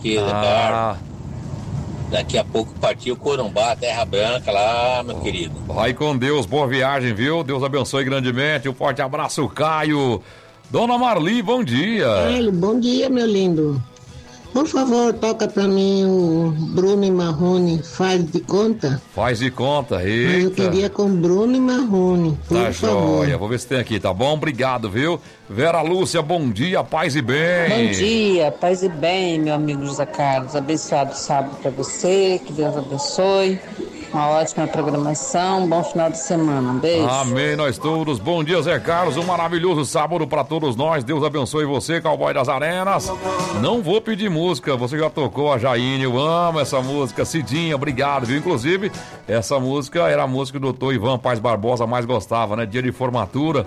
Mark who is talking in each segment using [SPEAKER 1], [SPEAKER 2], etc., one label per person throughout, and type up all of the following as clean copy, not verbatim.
[SPEAKER 1] aqui, daqui a pouco partiu Corumbá, Terra Branca lá, meu querido.
[SPEAKER 2] Vai com Deus, boa viagem, viu? Deus abençoe grandemente. Um forte abraço, Caio. Dona Marli, bom dia.
[SPEAKER 3] Bom dia, meu lindo. Por favor, toca pra mim o Bruno e Marrone, Faz de Conta.
[SPEAKER 2] Faz de conta, eita.
[SPEAKER 3] Mas eu queria com Bruno e Marrone, por favor.
[SPEAKER 2] Joia, vou ver se tem aqui, tá bom? Obrigado, viu? Vera Lúcia, bom dia, paz e bem.
[SPEAKER 4] Bom dia, paz e bem, meu amigo José Carlos. Abençoado sábado pra você, que Deus abençoe. Uma ótima programação, um bom final de semana. Um beijo.
[SPEAKER 2] Amém, nós todos. Bom dia, Zé Carlos. Um maravilhoso sábado pra todos nós. Deus abençoe você, Cowboy das Arenas. Não vou pedir música, você já tocou a Jaine. Eu amo essa música. Cidinha, obrigado, viu? Inclusive, essa música era a música que o doutor Ivan Paz Barbosa mais gostava, né? Dia de formatura.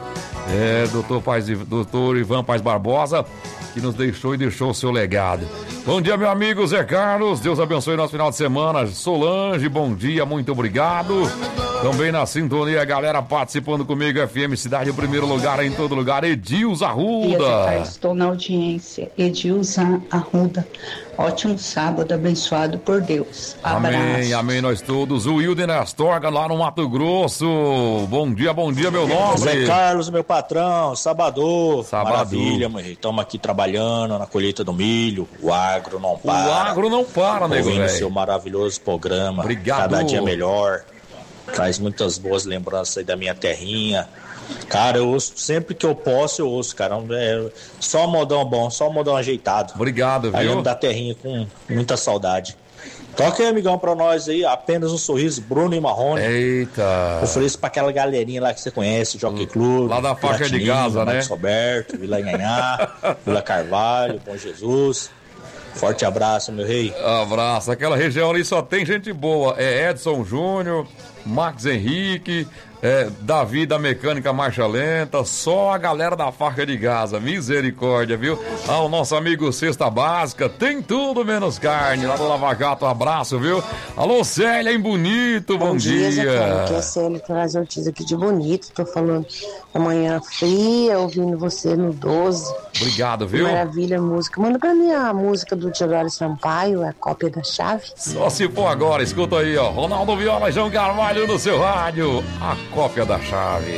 [SPEAKER 2] Doutor Ivan Paz Barbosa, que nos deixou e deixou o seu legado. Bom dia, meu amigo Zé Carlos. Deus abençoe nosso final de semana. Solange, bom dia, muito obrigado. Também na sintonia, a galera participando comigo, FM Cidade em primeiro lugar, em todo lugar. Edilza Arruda.
[SPEAKER 5] Estou na audiência. Edilza Arruda. Ótimo sábado, abençoado por Deus. Abraço.
[SPEAKER 2] Amém, amém, nós todos. O Wilden Astorga, lá no Mato Grosso. Bom dia, meu nome.
[SPEAKER 6] Zé Carlos, meu patrão, Sabador. Maravilha, meu rei. Estamos aqui trabalhando na colheita do milho. O agro não para.
[SPEAKER 2] O agro não para, nego,
[SPEAKER 6] ouvindo
[SPEAKER 2] velho.
[SPEAKER 6] seu maravilhoso programa.
[SPEAKER 2] Obrigado.
[SPEAKER 6] Cada dia melhor. Traz muitas boas lembranças aí da minha terrinha. Cara, eu ouço, sempre que eu posso, eu ouço, cara. Só modão bom, só modão ajeitado.
[SPEAKER 2] Obrigado, viu?
[SPEAKER 6] Aí lembro da terrinha com muita saudade. Toca aí, amigão, pra nós aí, apenas um sorriso, Bruno e Marrone.
[SPEAKER 2] Eita.
[SPEAKER 6] Ofereço pra aquela galerinha lá que você conhece, Jockey Club.
[SPEAKER 2] Lá da faixa de Gaza, né?
[SPEAKER 6] Marcos Roberto, Vila Nhanhá, Vila Carvalho, Bom Jesus. Forte abraço, meu rei.
[SPEAKER 2] Abraço. Aquela região ali só tem gente boa. É Edson Júnior, Max Henrique, Davi da Mecânica Marcha Lenta, só a galera da faixa de Gaza. Misericórdia, viu? O nosso amigo Cesta Básica, tem tudo menos carne. Lá do Lava Jato, um abraço, viu? Alô, Célia, em Bonito, bom dia.
[SPEAKER 7] Aqui é a Célia, traz notícia aqui de Bonito. Tô falando amanhã fria, ouvindo você no 12.
[SPEAKER 2] Obrigado, viu?
[SPEAKER 7] Maravilha, música. Manda pra mim a música do Tiago Sampaio, a cópia da chave.
[SPEAKER 2] Só se for agora, escuta aí, ó. Ronaldo Viola, João Carvalho no seu rádio. A cópia da chave.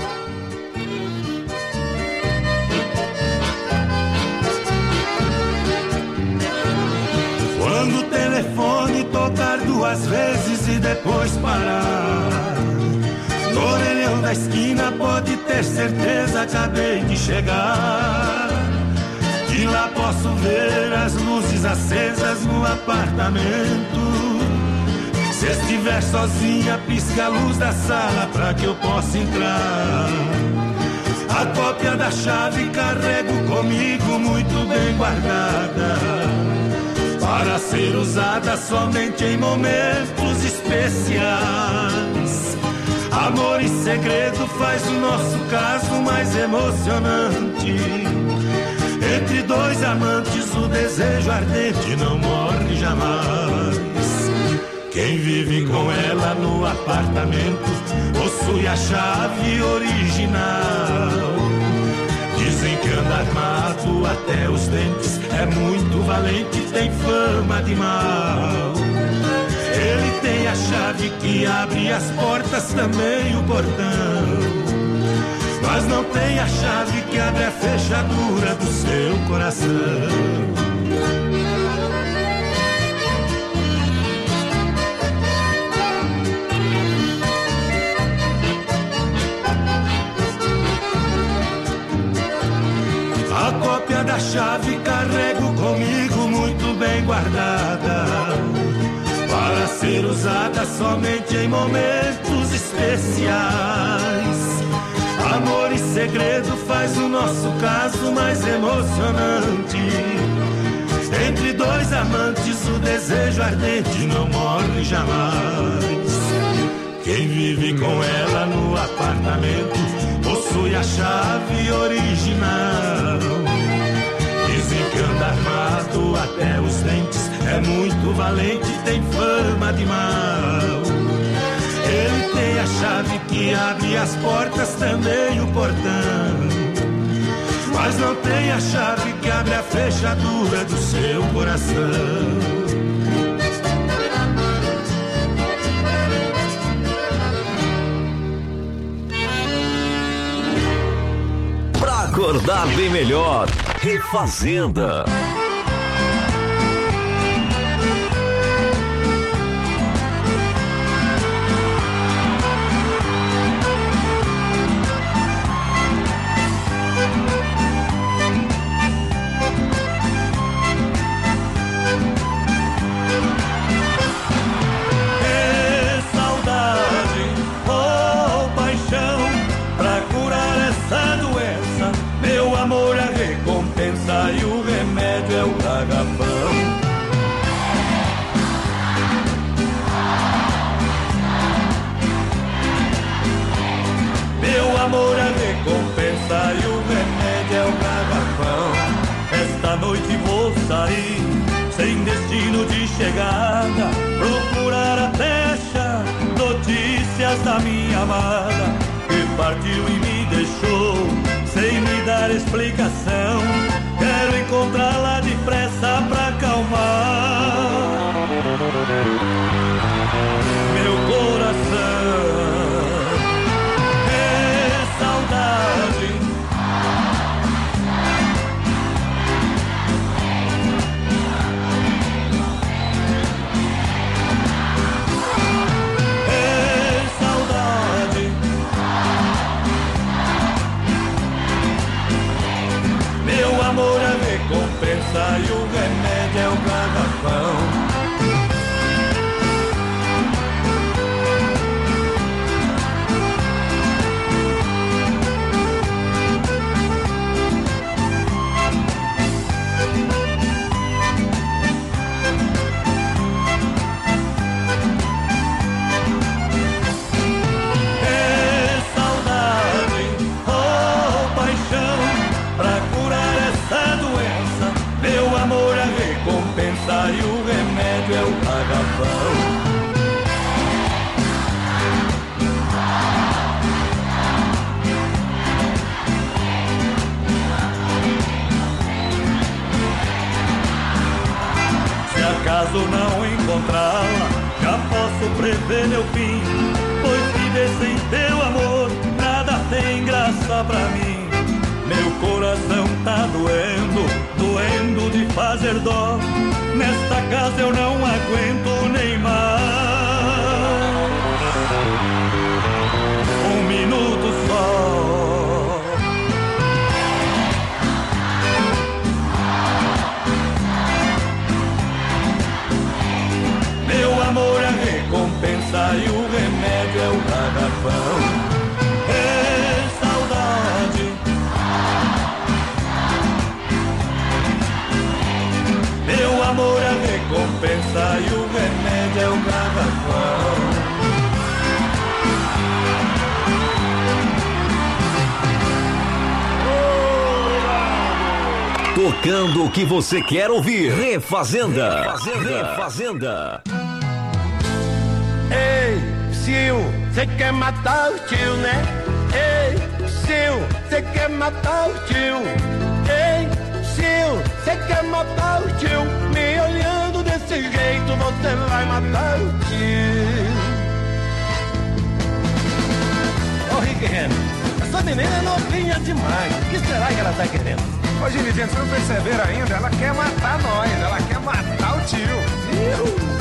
[SPEAKER 8] Quando o telefone tocar 2 vezes e depois parar, no orelhão da esquina pode ter certeza, acabei de chegar. De lá posso ver as luzes acesas no apartamento. Se estiver sozinha, pisca a luz da sala pra que eu possa entrar. A cópia da chave carrego comigo muito bem guardada, para ser usada somente em momentos especiais. Amor e segredo faz o nosso caso mais emocionante. Entre 2 amantes o desejo ardente não morre jamais. Quem vive com ela no apartamento possui a chave original. Dizem que anda armado até os dentes, é muito valente, tem fama de mal. Ele tem a chave que abre as portas, também o portão, mas não tem a chave que abre a fechadura do seu coração. A cópia da chave carrego comigo muito bem guardada, para ser usada somente em momentos especiais. Amor e segredo faz o nosso caso mais emocionante. Entre 2 amantes o desejo ardente não morre jamais. Quem vive com ela no apartamento possui a chave original. Dizem que anda armado até os dentes, é muito valente, tem fama de mal. Ele tem a chave que abre as portas, também o portão, mas não tem a chave que abre a fechadura do seu coração.
[SPEAKER 9] Pra acordar bem melhor, Refazenda.
[SPEAKER 8] E o remédio é o garrafão. Meu amor é recompensa e o remédio é o garrafão. Esta noite vou sair sem destino de chegada, procurar até achar notícias da minha amada, que partiu e me deixou sem me dar explicação. Quero encontrá-la depressa pra acalmar meu coração. É saudade, é saudade. Meu amor é recompensa e o remédio é o garrafão. E o remédio é o garrafão. Se acaso não encontrá-la, já posso prever meu fim, pois viver sem teu amor nada tem graça pra mim. Meu coração tá doendo, doendo de fazer dó. Nesta casa eu não aguento nem mais um minuto só. Meu amor é recompensa e o remédio é o garrafão. É saudade, meu amor é recompensa e o remédio é o garrafão.
[SPEAKER 9] Tocando o que você quer ouvir. Refazenda. Refazenda.
[SPEAKER 10] Ei, Sil, você quer matar o tio, né? Ei, Sil, você quer matar o tio? Ei, Sil, você quer matar o tio? Me olhando desse jeito, você vai matar o tio.
[SPEAKER 11] Ô, Riquelme, essa menina é novinha demais. O que será que ela tá querendo?
[SPEAKER 12] Ô, Gini, gente, vocês não perceberam ainda? Ela quer matar nós, ela quer matar o tio.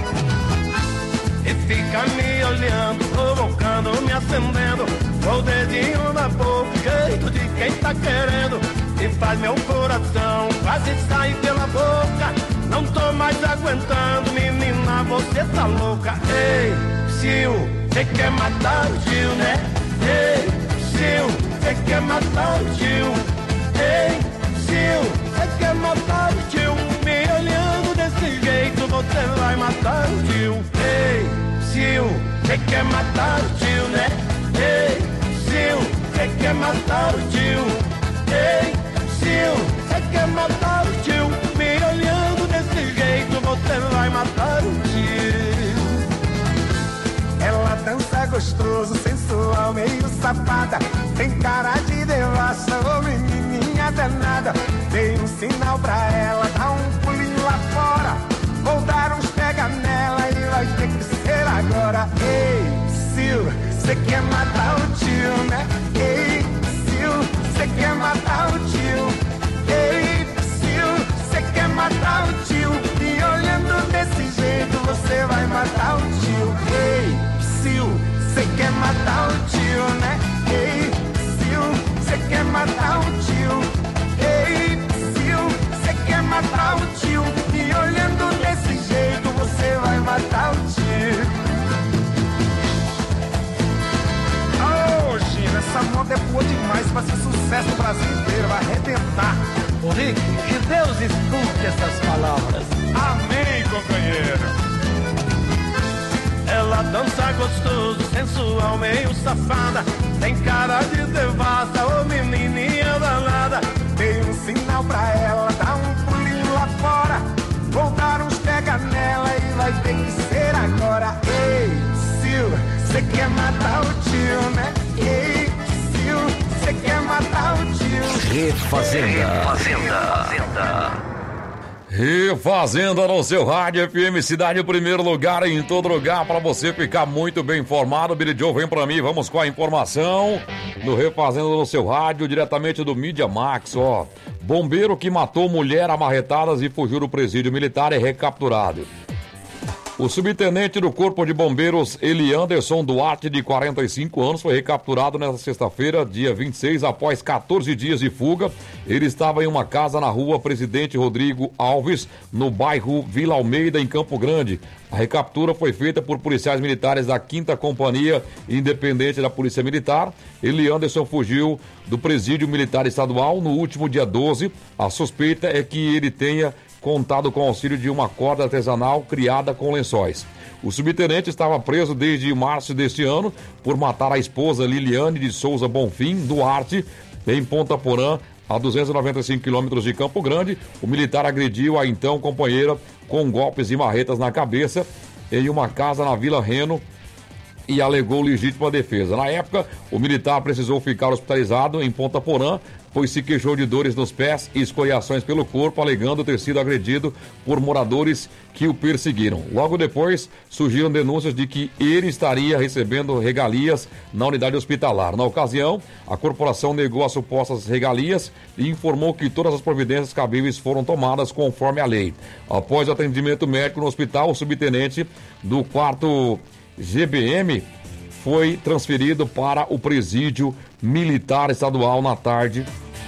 [SPEAKER 10] E fica me olhando, provocando, me acendendo, com o dedinho na boca, jeito de quem tá querendo. E faz meu coração quase sair pela boca. Não tô mais aguentando, menina, você tá louca. Ei, Sil, você quer matar o tio, né? Ei, Sil, você quer matar o tio? Ei, Sil, você quer matar o tio? Me olhando desse jeito, você vai matar o tio. Ei, Sil, você quer matar o tio, né? Ei, Sil, você quer matar o tio? Ei, Sil, você quer matar o tio? Me olhando desse jeito, você vai matar o tio.
[SPEAKER 12] Ela dança gostoso, sensual, meio safada, tem cara de devassa, ô menininha nada é nada. Dei um sinal pra ela, dá um pulinho lá fora. Vou dar uns pega nela e vai ter que ser agora. Ei, Sil, cê quer matar o tio, né? Ei, Sil, cê quer matar o tio. Ei, Sil, cê quer matar o tio. E olhando desse jeito você vai matar o tio. Ei, Sil, cê quer matar o tio, né? Ei, Sil, cê quer matar o tio. Ei, Sil, cê quer matar o tio. E olhando desse jeito você vai matar o tio. Ô, Gina, essa moda é boa demais, vai ser sucesso no Brasil inteiro, vai arrebentar.
[SPEAKER 11] Ô Rick, que Deus escute essas palavras.
[SPEAKER 12] Amém, companheiro.
[SPEAKER 10] Ela dança gostoso, sensual, meio safada. Tem cara de devassa, ô menininha danada.
[SPEAKER 12] Dei um sinal pra ela, dá um pulinho lá fora. Vou dar uns pega nela e vai ter que ser agora. Ei, Sil, cê quer matar o tio, né? Ei, Sil, cê quer matar o tio.
[SPEAKER 2] Refazenda no seu rádio FM Cidade, em primeiro lugar, em todo lugar, para você ficar muito bem informado. Billy Joe, vem pra mim, vamos com a informação no Refazenda no seu rádio, diretamente do Mídia Max, ó. Bombeiro que matou mulher a marretadas e fugiu do presídio militar é recapturado. O subtenente do Corpo de Bombeiros, Eli Anderson Duarte, de 45 anos, foi recapturado nesta sexta-feira, dia 26, após 14 dias de fuga. Ele estava em uma casa na rua Presidente Rodrigo Alves, no bairro Vila Almeida, em Campo Grande. A recaptura foi feita por policiais militares da 5ª Companhia Independente da Polícia Militar. Eli Anderson fugiu do Presídio Militar Estadual no último dia 12. A suspeita é que ele tenha contado com o auxílio de uma corda artesanal criada com lençóis. O subtenente estava preso desde março deste ano por matar a esposa Liliane de Souza Bonfim Duarte, em Ponta Porã, a 295 quilômetros de Campo Grande. O militar agrediu a então companheira com golpes e marretas na cabeça em uma casa na Vila Reno e alegou legítima defesa. Na época, o militar precisou ficar hospitalizado em Ponta Porã, pois se queixou de dores nos pés e escoriações pelo corpo, alegando ter sido agredido por moradores que o perseguiram. Logo depois, surgiram denúncias de que ele estaria recebendo regalias na unidade hospitalar. Na ocasião, a corporação negou as supostas regalias e informou que todas as providências cabíveis foram tomadas conforme a lei. Após o atendimento médico no hospital, o subtenente do 4º GBM foi transferido para o presídio militar estadual na tarde.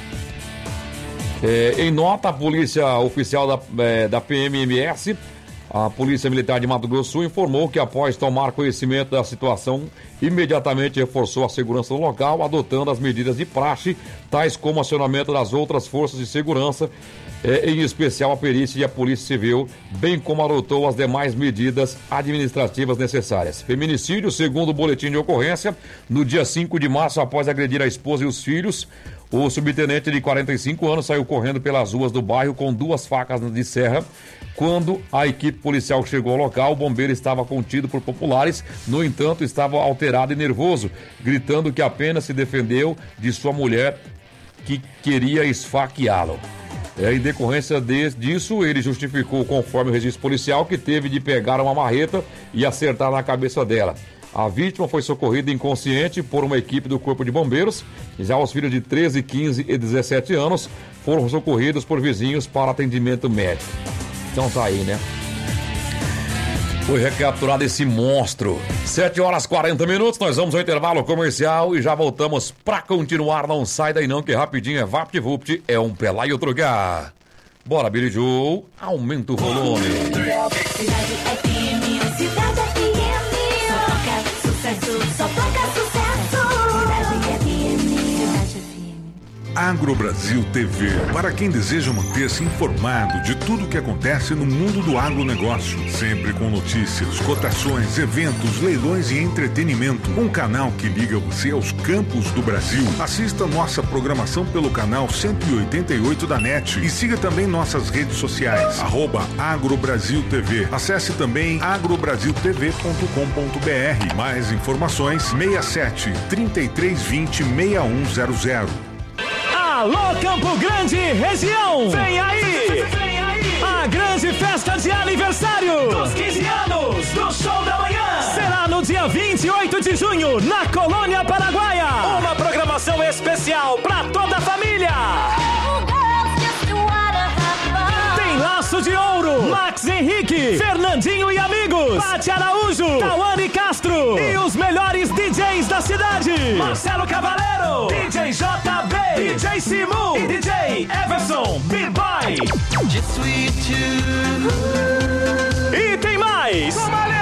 [SPEAKER 2] Em nota, a polícia oficial da PMMS, a Polícia Militar de Mato Grosso do Sul, informou que após tomar conhecimento da situação, imediatamente reforçou a segurança no local, adotando as medidas de praxe, tais como acionamento das outras forças de segurança, em especial a perícia e a Polícia Civil, bem como adotou as demais medidas administrativas necessárias. Feminicídio, segundo o boletim de ocorrência, no dia 5 de março, após agredir a esposa e os filhos, o subtenente de 45 anos saiu correndo pelas ruas do bairro com 2 facas de serra. Quando a equipe policial chegou ao local, o bombeiro estava contido por populares, no entanto, estava alterado e nervoso, gritando que apenas se defendeu de sua mulher que queria esfaqueá-lo. Em decorrência disso, ele justificou, conforme o registro policial, que teve de pegar uma marreta e acertar na cabeça dela. A vítima foi socorrida inconsciente por uma equipe do Corpo de Bombeiros. Já os filhos de 13, 15 e 17 anos foram socorridos por vizinhos para atendimento médico. Então tá aí, né? Foi recapturado esse monstro. 7h40, nós vamos ao intervalo comercial e já voltamos pra continuar. Não sai daí não, que rapidinho é VaptVupt, é um Pelá e outro Gá. Bora, Billy Joe, aumenta o volume.
[SPEAKER 13] Cidade FM, Cidade FM, só toca sucesso, só toca sucesso. Cidade FM.
[SPEAKER 14] Agrobrasil TV, para quem deseja manter-se informado de tudo o que acontece no mundo do agronegócio, sempre com notícias, cotações, eventos, leilões e entretenimento. Um canal que liga você aos campos do Brasil. Assista nossa programação pelo canal 188 da NET e siga também nossas redes sociais, @Agrobrasil TV. Acesse também agrobrasiltv.com.br. Mais informações 67 3320 6100.
[SPEAKER 15] A Alô, Campo Grande, região! Vem aí! A grande festa de aniversário dos 15 anos do Show da Manhã será no dia 28 de junho, na Colônia Paraguaia. Uma programação especial pra toda a família. Tem Laço de Ouro, Max Henrique, Fernandinho e Amigos, Pati Araújo, Tawane Castro e os melhores DJs da cidade: Marcelo Cavaleiro, DJ JB, DJ Simu e DJ Everson B-Boy. E tem mais!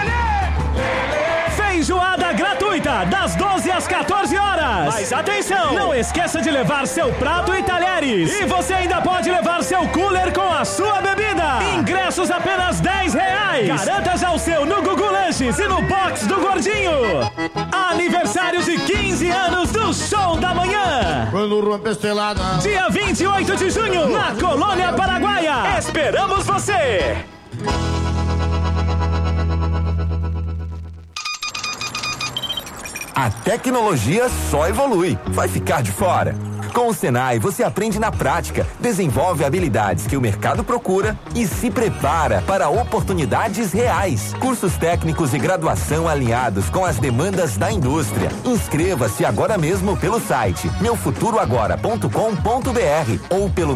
[SPEAKER 15] Feijoada gratuita, das 12 às 14 horas. Mas atenção, não esqueça de levar seu prato e talheres. E você ainda pode levar seu cooler com a sua bebida. Ingressos apenas R$10. Garanta já o seu no Gugu Lanches e no box do Gordinho. Aniversário de 15 anos do Show da Manhã. Dia 28 de junho, na Colônia Paraguaia. Esperamos você!
[SPEAKER 16] A tecnologia só evolui. Vai ficar de fora? Com o Senai, você aprende na prática, desenvolve habilidades que o mercado procura e se prepara para oportunidades reais. Cursos técnicos e graduação alinhados com as demandas da indústria. Inscreva-se agora mesmo pelo site meufuturoagora.com.br ou pelo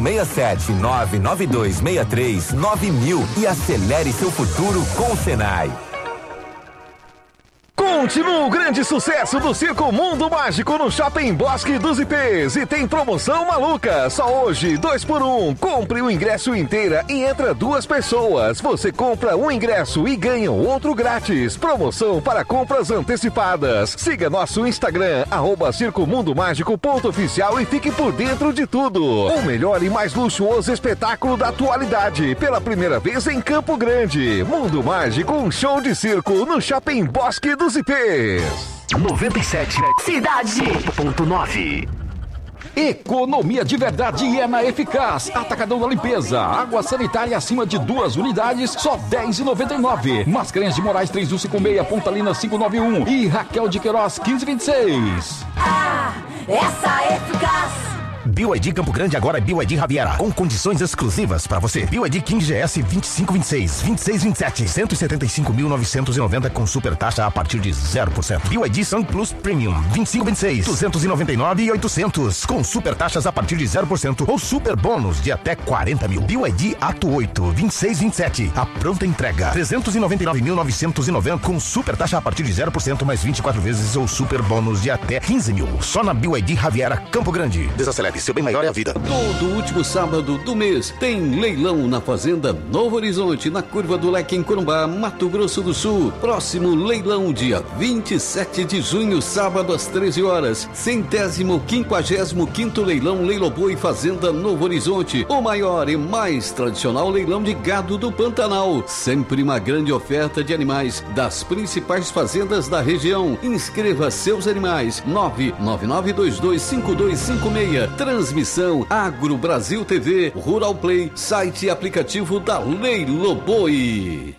[SPEAKER 16] 67992639000 e acelere seu futuro com o Senai.
[SPEAKER 17] Continua o grande sucesso do Circo Mundo Mágico no Shopping Bosque dos Ipês e tem promoção maluca. Só hoje, 2 por 1. Compre o ingresso inteira e entra 2 pessoas. Você compra um ingresso e ganha outro grátis. Promoção para compras antecipadas. Siga nosso Instagram, @circomundomágico.oficial e fique por dentro de tudo. O melhor e mais luxuoso espetáculo da atualidade. Pela primeira vez em Campo Grande. Mundo Mágico, um show de circo no Shopping Bosque dos Ipês.
[SPEAKER 9] 97 Cidade.9.
[SPEAKER 18] Economia de verdade é na Eficaz. Atacadão da limpeza. Água sanitária acima de 2 unidades, só R$10,99. Mascarenhas de Moraes 3156, Pontalina 591 e Raquel de Queiroz 1526.
[SPEAKER 13] Essa é Eficaz.
[SPEAKER 19] BYD Campo Grande agora é BYD Riviera, com condições exclusivas para você. BYD King GS 2526, 2627, 175.990 com super taxa a partir de 0%. BYD Sun Plus Premium 2526, 299.800 com super taxas a partir de 0% ou super bônus de até 40 mil. BYD Ato 8 2627, a pronta entrega 399.990 com super taxa a partir de 0% mais 24 vezes ou super bônus de até 15 mil. Só na BYD Riviera Campo Grande. Desacelere, seu bem maior é a vida.
[SPEAKER 20] Todo último sábado do mês tem leilão na Fazenda Novo Horizonte, na Curva do Leque, em Corumbá, Mato Grosso do Sul. Próximo leilão, dia 27 de junho, sábado às 13 horas. 155º leilão Leiloboi Fazenda Novo Horizonte. O maior e mais tradicional leilão de gado do Pantanal. Sempre uma grande oferta de animais das principais fazendas da região. Inscreva seus animais. 999225256. Transmissão Agro Brasil TV, Rural Play, site e aplicativo da Leiloboi.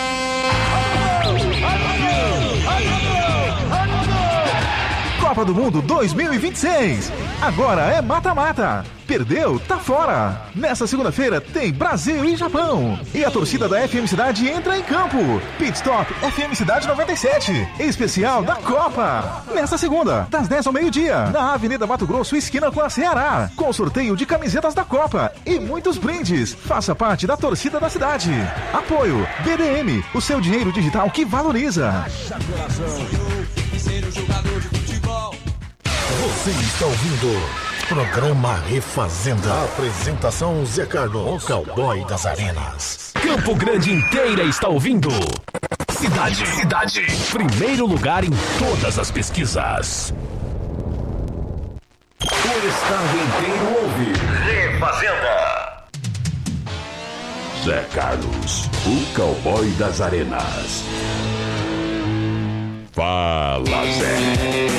[SPEAKER 21] Copa do Mundo 2026. Agora é mata-mata. Perdeu, tá fora. Nessa segunda-feira tem Brasil e Japão. E a torcida da FM Cidade entra em campo. Pit Stop FM Cidade 97. Especial da Copa. Nesta segunda, das 10 ao meio-dia, na Avenida Mato Grosso, esquina com a Ceará. Com sorteio de camisetas da Copa e muitos brindes. Faça parte da torcida da cidade. Apoio BDM, o seu dinheiro digital que valoriza.
[SPEAKER 22] Você está ouvindo programa Refazenda. Apresentação Zé Carlos, o cowboy das arenas.
[SPEAKER 9] Campo Grande inteira está ouvindo. Cidade. Primeiro lugar em todas as pesquisas.
[SPEAKER 22] O estado inteiro ouve
[SPEAKER 9] Refazenda. Zé Carlos, o cowboy das arenas. Fala, Zé.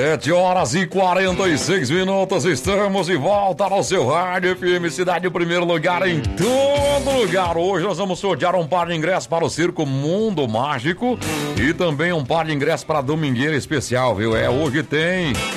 [SPEAKER 2] 7h46, estamos de volta no seu rádio FM Cidade, primeiro lugar em todo lugar. Hoje nós vamos sortear um par de ingressos para o Circo Mundo Mágico e também um par de ingressos para a Domingueira Especial, viu? Hoje tem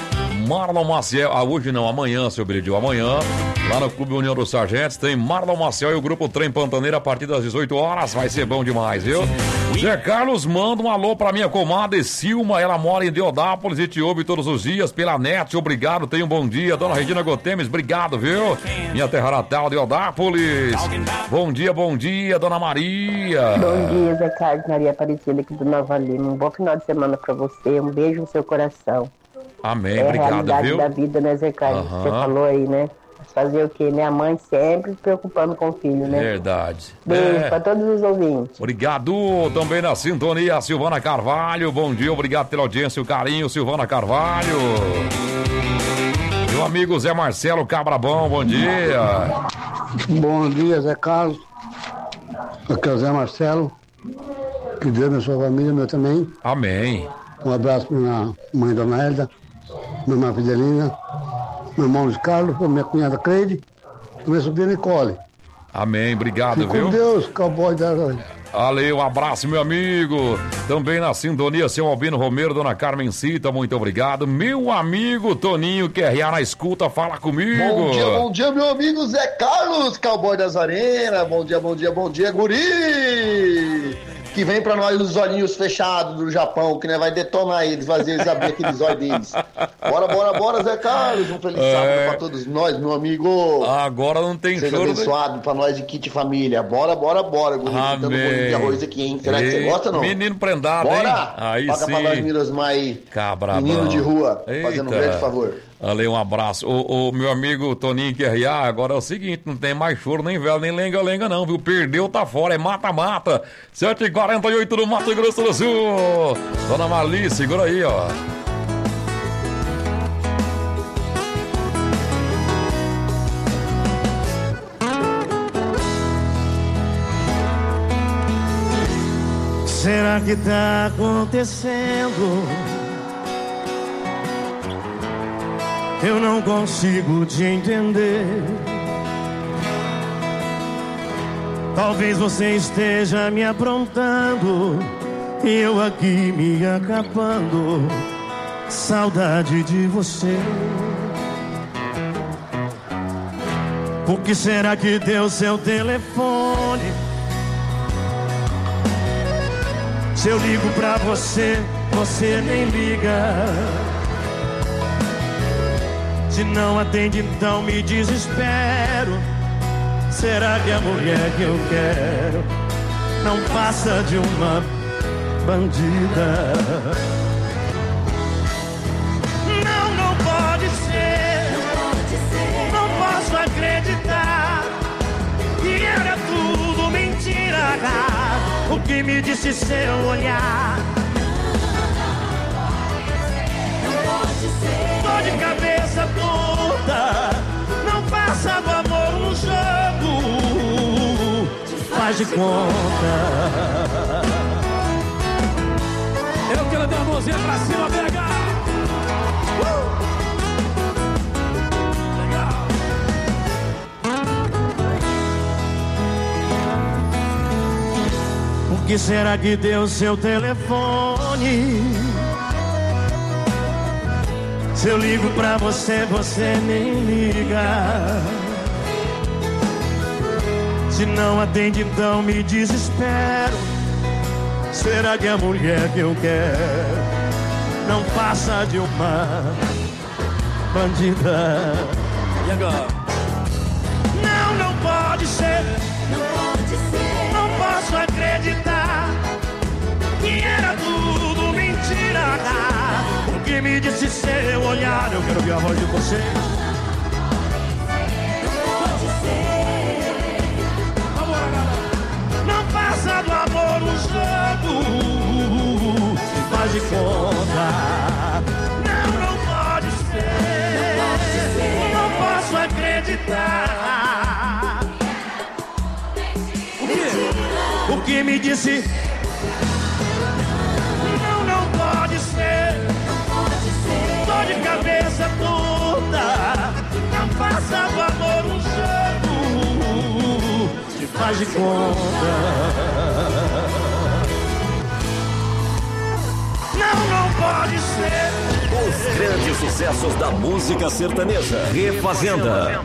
[SPEAKER 2] Marlon Maciel. Hoje não, amanhã, seu Bridio. Amanhã, lá no Clube União dos Sargentos, tem Marlon Maciel e o Grupo Trem Pantaneira a partir das 18 horas. Vai ser bom demais, viu? Zé Carlos, manda um alô pra minha comadre Silma. Ela mora em Deodápolis e te ouve todos os dias pela net. Obrigado, tenha um bom dia. Dona Regina Gotemes, obrigado, viu? Minha terra natal, Deodápolis. Bom dia, Dona Maria.
[SPEAKER 7] Bom dia, Zé Carlos, Maria Aparecida aqui do Nova Lima. Um bom final de semana pra você. Um beijo no seu coração.
[SPEAKER 2] Amém,
[SPEAKER 7] obrigado,
[SPEAKER 2] a realidade,
[SPEAKER 7] viu? Da vida, né, Zé Carlos? Você falou aí, né? Fazer o quê, né? A mãe sempre se preocupando com o filho, né?
[SPEAKER 2] Verdade.
[SPEAKER 7] Beijo pra todos os ouvintes.
[SPEAKER 2] Obrigado. Também na sintonia, Silvana Carvalho. Bom dia, obrigado pela audiência e o carinho, Silvana Carvalho. Meu amigo Zé Marcelo Cabrabão, bom dia.
[SPEAKER 1] Bom dia, Zé Carlos. Aqui é o Zé Marcelo. Que Deus abençoe a família, meu também.
[SPEAKER 2] Amém.
[SPEAKER 1] Um abraço para minha mãe, Dona Elda, minha irmã Fidelina, meu irmão Luiz Carlos, minha cunhada Cleide e minha sobrinha Nicole.
[SPEAKER 2] Amém, obrigado,
[SPEAKER 1] Fique
[SPEAKER 2] viu?
[SPEAKER 1] com Deus, cowboy da noite.
[SPEAKER 2] Ale, um abraço, meu amigo. Também na sintonia, seu Albino Romero, Dona Carmen Cita, muito obrigado. Meu amigo Toninho QRA na escuta, fala comigo.
[SPEAKER 3] Bom dia, meu amigo Zé Carlos, cowboy das arenas. Bom dia, guri. Que vem pra nós os olhinhos fechados do Japão, que né, vai detonar eles, fazer eles abrir aqueles olhos deles. Bora, Zé Carlos. Um feliz sábado pra todos nós, meu amigo.
[SPEAKER 2] Agora não tem
[SPEAKER 3] Seja
[SPEAKER 2] choro.
[SPEAKER 3] abençoado pra nós de Kit Família. Bora, guri. Dando bolinho de arroz aqui, hein? Será que você gosta, não?
[SPEAKER 2] Menino prendado,
[SPEAKER 3] bora.
[SPEAKER 2] Hein? Aí
[SPEAKER 3] paga
[SPEAKER 2] sim.
[SPEAKER 3] Pra nós, Mirosmar aí.
[SPEAKER 2] Cabrabão.
[SPEAKER 3] Menino de rua,
[SPEAKER 2] Eita.
[SPEAKER 3] fazendo um grande favor.
[SPEAKER 2] Ale, um abraço. O meu amigo Toninho QRA, agora é o seguinte, não tem mais choro, nem vela, nem lenga-lenga não, viu? Perdeu, tá fora, é mata-mata. 7h48 no Mato Grosso do Sul. Dona Marli, segura aí, ó.
[SPEAKER 8] Será que tá acontecendo? Eu não consigo te entender. Talvez você esteja me aprontando e eu aqui me acabando. Saudade de você. Por que será que deu seu telefone? Se eu ligo pra você, você nem liga. Se não atende, então me desespero. Será que a mulher que eu quero não passa de uma bandida? Não pode ser. Não posso acreditar que era tudo mentira. O que me disse seu olhar? Tô de cabeça toda. Não passa do amor um jogo. Faz de conta.
[SPEAKER 15] Eu quero dar a mãozinha pra cima, BH.
[SPEAKER 8] Por que será que deu seu telefone? Se eu ligo pra você, você nem liga. Se não atende, então me desespero. Será que a mulher que eu quero não passa de uma bandida?
[SPEAKER 15] E agora?
[SPEAKER 8] Não pode ser. Não posso acreditar que era tudo mentira. O que me disse seu olhar, eu quero ouvir a voz de você. Não passa do amor um jogo. Faz de conta. Não pode ser. Não posso acreditar. O que me disse? Não pode ser. Tô de cabeça toda. Não faça do amor um jogo. Se faz de conta. Não pode ser.
[SPEAKER 22] Os grandes sucessos
[SPEAKER 4] sucessos da música sertaneja. Refazenda.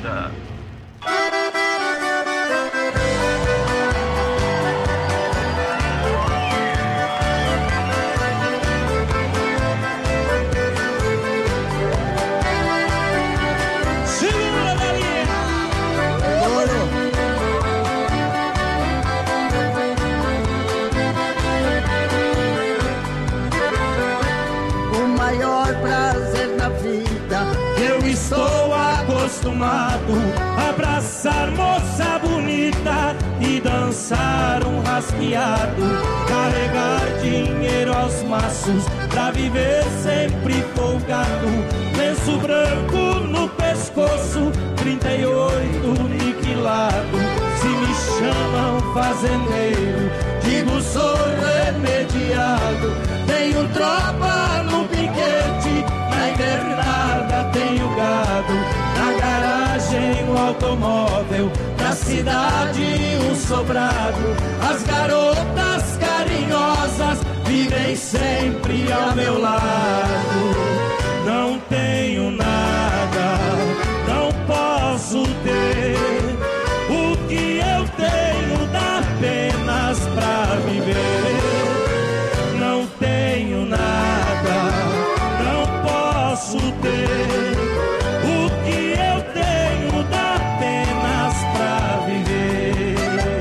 [SPEAKER 8] Estou acostumado a abraçar moça bonita e dançar um rasqueado, carregar dinheiro aos maços pra viver sempre folgado, lenço branco no pescoço, 38 niquilado. Se me chamam fazendeiro, digo sou remediado, tenho tropa no piquete, na invernada tenho gado, na garagem um automóvel, na cidade um sobrado. As garotas carinhosas vivem sempre ao meu lado. Não tenho nada, não posso ter, o que eu tenho dá apenas pra viver. Não tenho nada, posso ter, o que eu tenho dá apenas pra viver.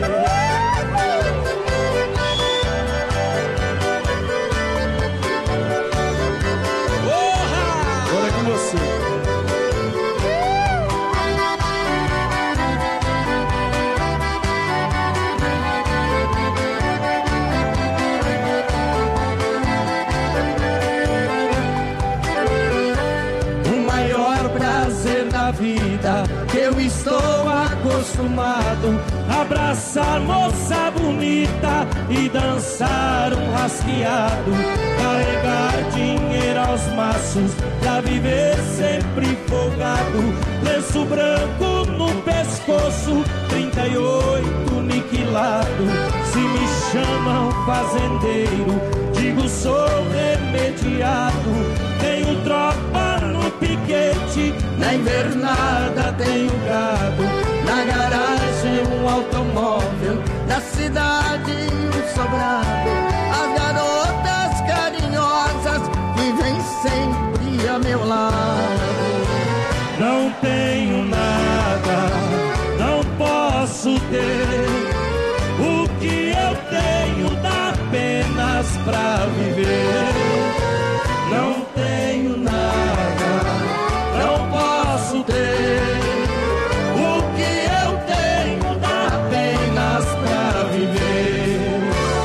[SPEAKER 8] Agora é com você. Vida que eu estou acostumado a abraçar moça bonita e dançar um rasqueado, carregar dinheiro aos maços pra viver sempre folgado, lenço branco no pescoço, 38 niquilado. Se me chamam fazendeiro, digo sou remediado, tenho tropa no piquete, na invernada tenho gado, na garagem um automóvel, na cidade um sobrado. As garotas carinhosas vivem sempre a meu lado. Não tenho nada, não posso ter, o que eu tenho dá apenas pra viver. Não tenho nada, não posso ter, o que eu tenho dá apenas pra viver.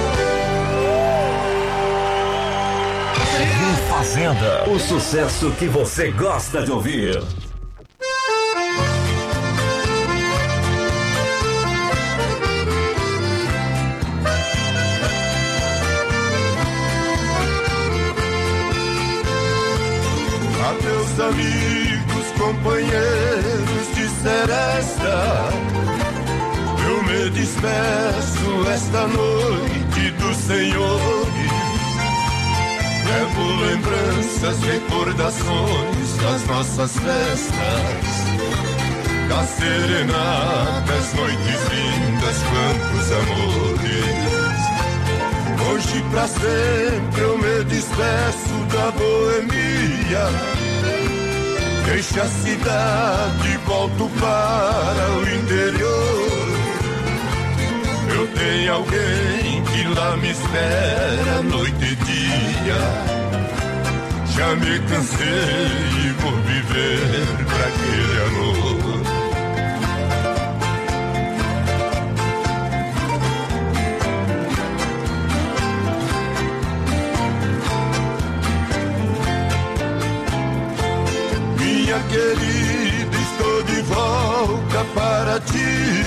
[SPEAKER 4] Refazenda, o sucesso que você gosta de ouvir.
[SPEAKER 10] Meus amigos, companheiros de seresta, eu me despeço esta noite dos senhores. Levo lembranças, recordações das nossas festas, das serenatas, noites lindas, quantos amores. Hoje pra sempre eu me despeço da boemia, deixo a cidade e volto para o interior. Eu tenho alguém que lá me espera noite e dia. Já me cansei e vou viver pra aquele amor. Minha querida, estou de volta para ti.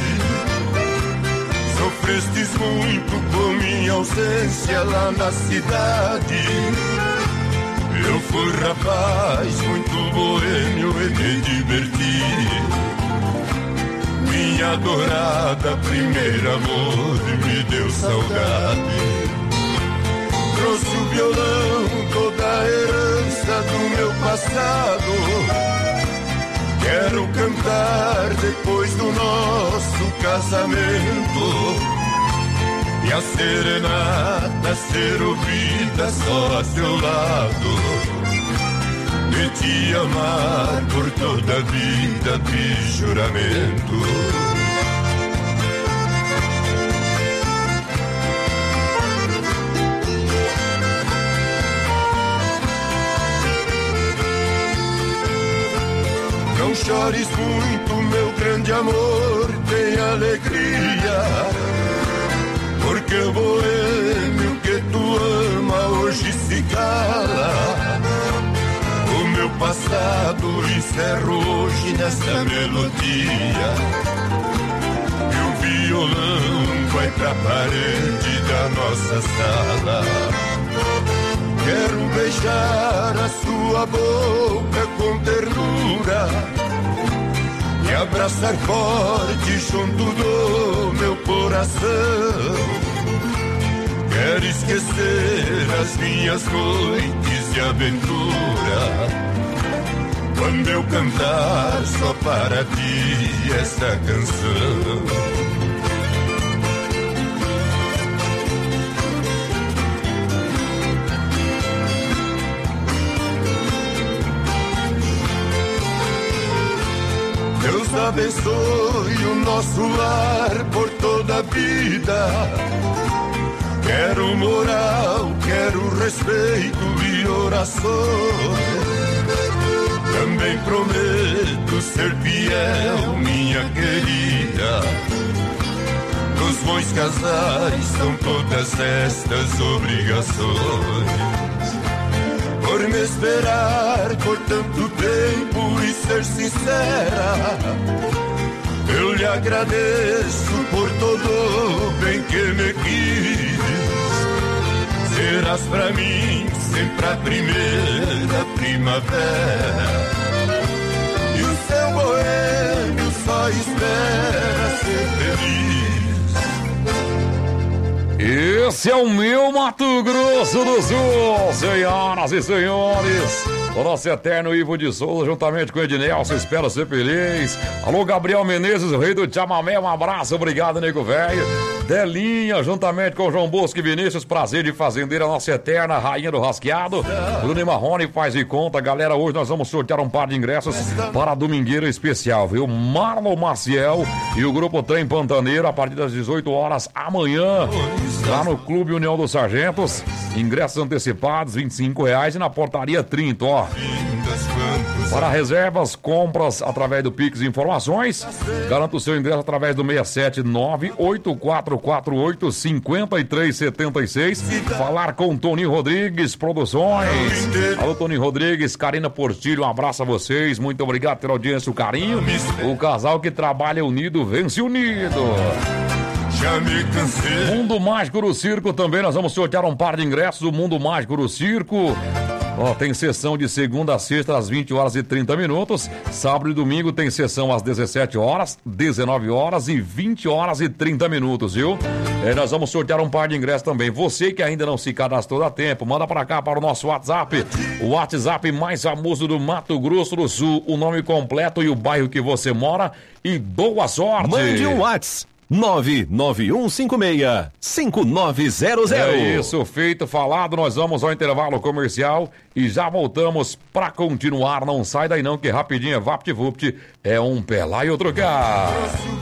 [SPEAKER 10] Sofrestes muito com minha ausência lá na cidade. Eu fui rapaz muito boêmio e me diverti. Minha adorada primeira amor me deu saudade. Trouxe o violão, toda a herança do meu passado. passado. Quero cantar depois do nosso casamento. E a serenata ser ouvida só a seu lado. De te amar por toda a vida de juramento. Não chores muito, meu grande amor, tem alegria. Porque o boêmio que tu ama hoje se cala. O meu passado encerro hoje nesta melodia. E o violão vai pra parede da nossa sala. Quero beijar a sua boca com ternura e abraçar forte junto do meu coração. Quero esquecer as minhas noites de aventura, quando eu cantar só para ti esta canção. Deus abençoe o nosso lar por toda a vida. Quero moral, quero respeito e orações. Também prometo ser fiel, minha querida. Dos bons casais são todas estas obrigações. Por me esperar por tanto tempo e ser sincera, eu lhe agradeço por todo o bem que me quis. Serás pra mim sempre a primeira primavera, e o seu boêmio só espera ser feliz.
[SPEAKER 2] Esse é o meu Mato Grosso do Sul, senhoras e senhores. O nosso eterno Ivo de Souza, juntamente com o Ednelson, espero ser feliz. Alô, Gabriel Menezes, o rei do Chamamé, um abraço, obrigado, nego velho. Delinha, juntamente com o João Bosco e Vinícius, prazer de fazendeira, nossa eterna rainha do rasqueado. Bruno e Marrone, faz de conta, galera, hoje nós vamos sortear um par de ingressos para a Domingueira Especial, viu? Marlon Maciel e o Grupo Trem Pantaneiro, a partir das 18 horas amanhã, lá no Clube União dos Sargentos. Ingressos antecipados, R$25 e na portaria 30, ó. Para reservas, compras através do Pix Informações, garanta o seu ingresso através do 679-8448-5376. Falar com Toninho Rodrigues Produções. Alô, Toninho Rodrigues, Karina Portilho, um abraço a vocês, muito obrigado pela audiência e o carinho. O casal que trabalha unido, vence unido. Mundo Mágico do Circo também, nós vamos sortear um par de ingressos do Mundo Mágico do Circo. Ó, tem sessão de segunda a sexta às 20 horas e 30 minutos. Sábado e domingo tem sessão às 17 horas, 19 horas e 20 horas e 30 minutos, viu? Nós vamos sortear um par de ingressos também. Você que ainda não se cadastrou a tempo, manda pra cá para o nosso WhatsApp. O WhatsApp mais famoso do Mato Grosso do Sul. O nome completo e o bairro que você mora. E boa sorte!
[SPEAKER 21] Mande um WhatsApp. 99156-5900.
[SPEAKER 2] É isso, feito, falado, nós vamos ao intervalo comercial e já voltamos pra continuar. Não sai daí não, que rapidinho é VaptVupt, é um pé lá e outro cá.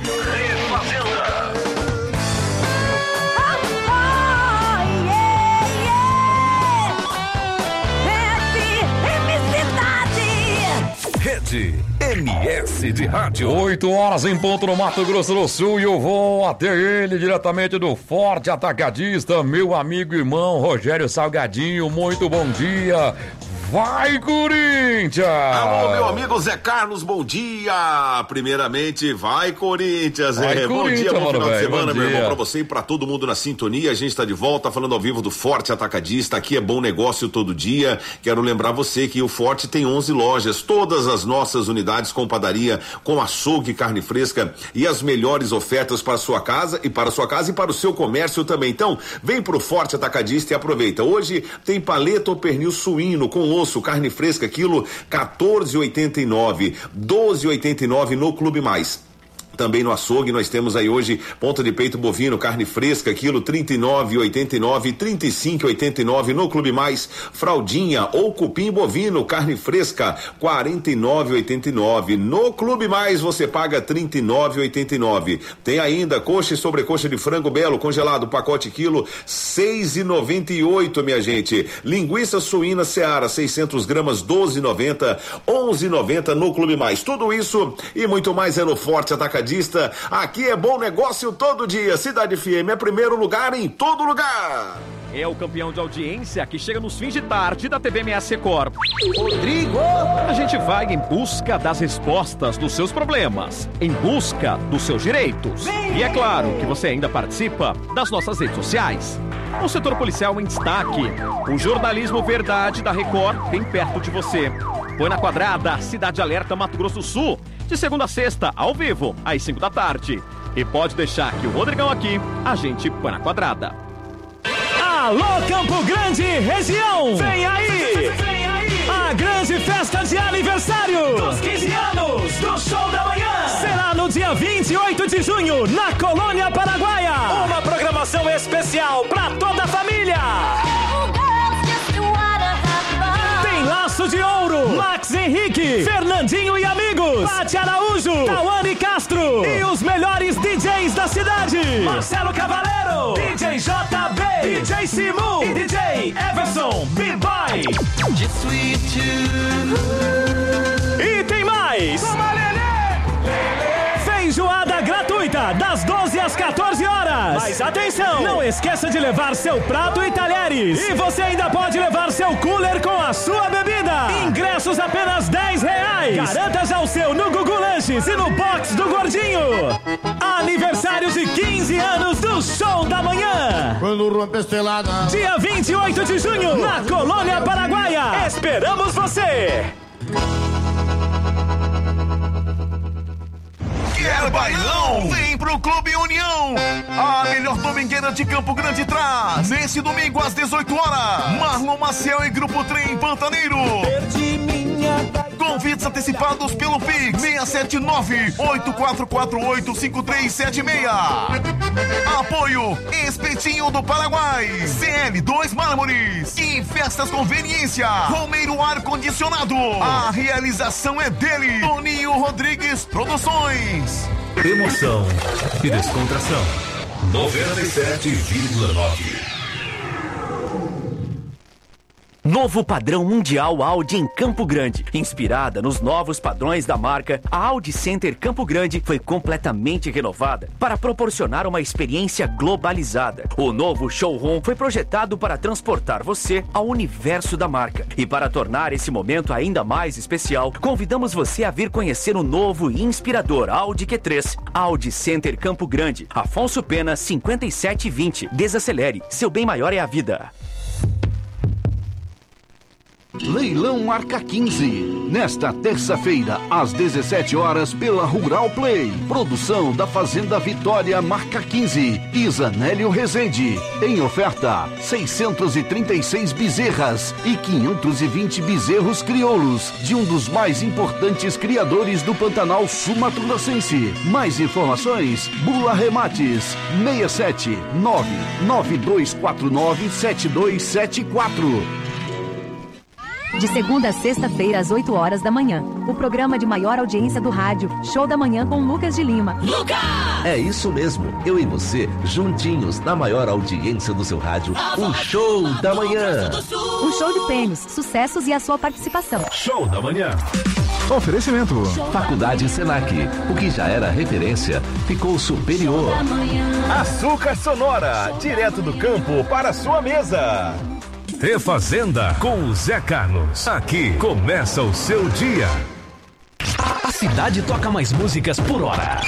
[SPEAKER 21] Rede MS de Rádio.
[SPEAKER 2] 8 horas em ponto no Mato Grosso do Sul e eu vou até ele diretamente do Forte Atacadista, meu amigo e irmão Rogério Salgadinho. Muito bom dia. Vai, Corinthians!
[SPEAKER 5] Alô, meu amigo Zé Carlos, bom dia! Primeiramente, vai, Corinthians!
[SPEAKER 2] Vai,
[SPEAKER 5] bom
[SPEAKER 2] Corinthians,
[SPEAKER 5] dia, bom final de semana,
[SPEAKER 2] bom
[SPEAKER 5] meu irmão,
[SPEAKER 2] dia.
[SPEAKER 5] pra você e pra todo mundo na sintonia. A gente tá de volta, falando ao vivo do Forte Atacadista. Aqui é bom negócio todo dia. Quero lembrar você que o Forte tem 11 lojas, todas as nossas unidades com padaria, com açougue, carne fresca e as melhores ofertas para sua casa e para o seu comércio também. Então, vem pro Forte Atacadista e aproveita. Hoje tem paleta ou pernil suíno com osso, carne fresca, quilo 14,89, 12,89 no Clube Mais. Também no açougue nós temos aí hoje ponta de peito bovino, carne fresca, quilo 39,89, 35,89 no Clube Mais. Fraldinha ou cupim bovino, carne fresca, 49,89 no Clube Mais. Você paga 39,89. Tem ainda coxa e sobrecoxa de frango belo congelado, pacote quilo 6,98, minha gente. Linguiça suína Seara 600 gramas, 12,90, 11,90 no Clube Mais. Tudo isso e muito mais é no Forte Atacadista. Aqui é bom negócio todo dia. Cidade FM é primeiro lugar em todo lugar.
[SPEAKER 6] É o campeão de audiência que chega nos fins de tarde da TV MS Record.
[SPEAKER 11] Rodrigo!
[SPEAKER 6] A gente vai em busca das respostas dos seus problemas, em busca dos seus direitos. E é claro que você ainda participa das nossas redes sociais. O setor policial em destaque. O jornalismo verdade da Record bem perto de você. Põe na quadrada, Cidade Alerta, Mato Grosso do Sul. De segunda a sexta, ao vivo, às 5 da tarde. E pode deixar que o Rodrigão aqui, a gente põe na quadrada.
[SPEAKER 15] Alô, Campo Grande, região! Vem aí! A grande festa de aniversário dos 15 anos do Show da Manhã será no dia 28 de junho, na Colônia Paraguaia. Uma programação especial para toda a família. Tem Laço de Ouro, Max Henrique, Fernandinho e Amigos, Pati Araújo, Tawane Castro e os melhores DJs da cidade: Marcelo Cavaleiro, DJ JB, DJ Simu e DJ Everson B-Boy. E tem mais! Feijoada gratuita, das 12 às 14 horas. Mas atenção, não esqueça de levar seu prato e talheres. E você ainda pode levar seu cooler com a sua bebida. Ingressos apenas R$10. Garanta já o seu no Gugu Lanches e no Box do Gordinho. Aniversário de 15 anos do Show da Manhã. Dia 28 de junho, na Colônia Paraguaia. Esperamos você!
[SPEAKER 23] Quer bailão? Vem pro Clube União. A melhor domingueira de Campo Grande traz. Nesse domingo às 18 horas. Marlon Maciel e Grupo Trem Pantaneiro. Perdi minha... Convites antecipados pelo Pix 679-8448-5376. Apoio Espetinho do Paraguai, CL2 Mármores e Festas Conveniência, Romeiro Ar Condicionado. A realização é dele, Toninho Rodrigues Produções.
[SPEAKER 4] Emoção e descontração. 97,9.
[SPEAKER 24] Novo padrão mundial Audi em Campo Grande. Inspirada nos novos padrões da marca, a Audi Center Campo Grande foi completamente renovada para proporcionar uma experiência globalizada. O novo showroom foi projetado para transportar você ao universo da marca. E para tornar esse momento ainda mais especial, convidamos você a vir conhecer o novo e inspirador Audi Q3. Audi Center Campo Grande, Afonso Pena 5720. Desacelere, seu bem maior é a vida.
[SPEAKER 20] Leilão Marca 15. Nesta terça-feira, às 17 horas, pela Rural Play. Produção da Fazenda Vitória Marca 15. Isanélio Rezende. Em oferta, 636 bezerras e 520 bezerros crioulos de um dos mais importantes criadores do Pantanal Sul-Mato-Grossense. Mais informações, Bula Remates, 67 99249 7274.
[SPEAKER 25] De segunda a sexta-feira, às 8 horas da manhã. O programa de maior audiência do rádio, Show da Manhã com Lucas de Lima.
[SPEAKER 4] Lucas! É isso mesmo, eu e você, juntinhos, na maior audiência do seu rádio, o Show da Manhã.
[SPEAKER 25] Um show de prêmios, sucessos e a sua participação.
[SPEAKER 4] Show da Manhã.
[SPEAKER 21] Oferecimento.
[SPEAKER 4] Faculdade Senac, o que já era referência, ficou superior.
[SPEAKER 21] Açúcar Sonora, direto do campo para a sua mesa.
[SPEAKER 9] Refazenda com o Zé Carlos. Aqui começa o seu dia. A cidade toca mais músicas por hora.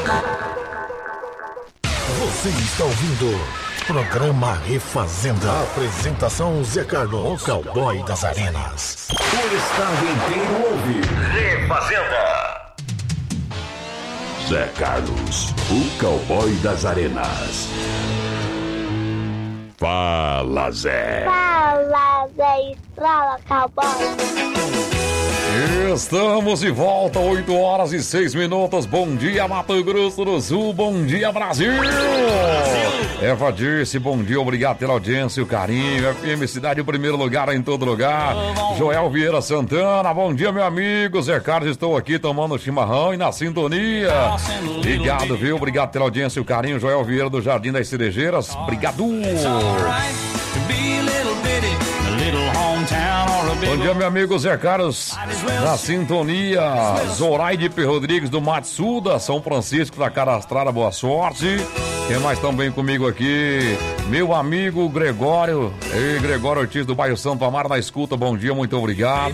[SPEAKER 22] Você está ouvindo programa Refazenda. Apresentação Zé Carlos, o cowboy das arenas.
[SPEAKER 4] O estado inteiro ouve Refazenda. Zé Carlos, o cowboy das arenas. Fala, Zé.
[SPEAKER 26] Fala,
[SPEAKER 11] Zé Estrala, cowboy.
[SPEAKER 2] Estamos de volta, 8 horas e 6 minutos. Bom dia, Mato Grosso do Sul. Bom dia, Brasil. Eva Dirce, bom dia. Obrigado pela audiência e o carinho. FM Cidade em primeiro lugar em todo lugar. Joel Vieira Santana, bom dia, meu amigo. Zé Carlos, estou aqui tomando chimarrão e na sintonia. Obrigado, viu? Obrigado pela audiência e o carinho. Joel Vieira do Jardim das Cerejeiras. Obrigado. Bom dia, meu amigo Zé Carlos, na sintonia. Zoraide P. Rodrigues do Matsuda, São Francisco da Carastrada, boa sorte. Quem mais também comigo aqui? Meu amigo Gregório, Gregório Ortiz do bairro Santo Amaro na escuta, bom dia, muito obrigado.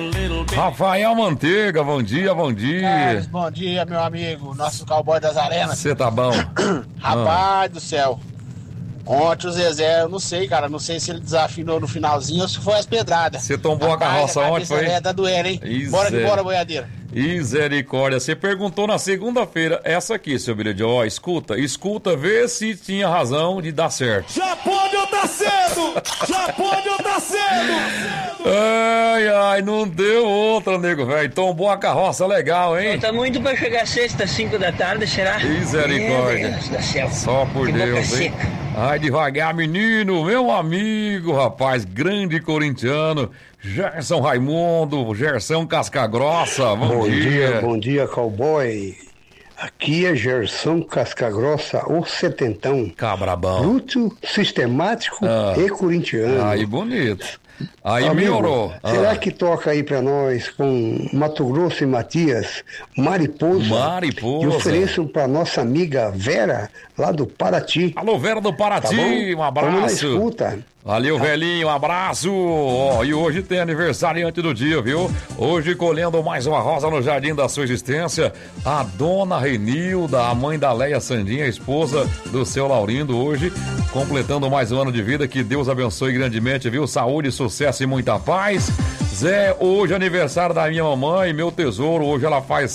[SPEAKER 2] Rafael Manteiga, bom dia, bom dia.
[SPEAKER 12] Carlos, bom dia, meu amigo, nosso cowboy das arenas.
[SPEAKER 2] Você tá bom?
[SPEAKER 12] Rapaz do céu. Ontem o Zezé, eu não sei, cara, não sei se ele desafinou no finalzinho ou se foi as pedradas.
[SPEAKER 2] Você tombou a carroça ontem, foi?
[SPEAKER 12] Tá doendo, hein? Bora que bora, boiadeira.
[SPEAKER 2] Misericórdia, você perguntou na segunda-feira, essa aqui, seu Bilhete, ó, escuta, vê se tinha razão de dar certo.
[SPEAKER 10] Já pode ou tá cedo? Já pode ou tá cedo?
[SPEAKER 2] Ai, não deu outra, nego, velho, tombou a carroça legal, hein?
[SPEAKER 14] Tá muito pra chegar sexta, 5 da tarde, será?
[SPEAKER 2] Misericórdia.
[SPEAKER 14] Meu Deus do céu.
[SPEAKER 2] Só por
[SPEAKER 14] que
[SPEAKER 2] Deus,
[SPEAKER 14] boca
[SPEAKER 2] hein?
[SPEAKER 14] seca.
[SPEAKER 2] Ai, devagar, menino, meu amigo, rapaz, grande corintiano, Gerson Raimundo, Gerson Cascagrossa, bom dia.
[SPEAKER 16] Bom dia, cowboy. Aqui é Gerson Cascagrossa, o setentão.
[SPEAKER 2] Cabrabão.
[SPEAKER 16] Bruto, sistemático e corintiano.
[SPEAKER 2] Aí, bonito. Aí,
[SPEAKER 16] amigo,
[SPEAKER 2] melhorou.
[SPEAKER 16] Será que toca aí pra nós com Mato Grosso e Matias, Mariposa?
[SPEAKER 2] Mariposa.
[SPEAKER 16] E ofereço pra nossa amiga Vera, lá do Paraty.
[SPEAKER 2] Alô, Vera do Paraty,
[SPEAKER 16] tá,
[SPEAKER 2] um abraço.
[SPEAKER 16] Vamos na escuta.
[SPEAKER 2] Valeu, velhinho, um abraço. Ó, e hoje tem aniversariante do dia, viu? Hoje colhendo mais uma rosa no jardim da sua existência, a dona Renilda, a mãe da Leia Sandinha, a esposa do seu Laurindo, hoje completando mais um ano de vida. Que Deus abençoe grandemente, viu? Saúde, sucesso e muita paz. Zé, hoje é aniversário da minha mamãe, meu tesouro, hoje ela faz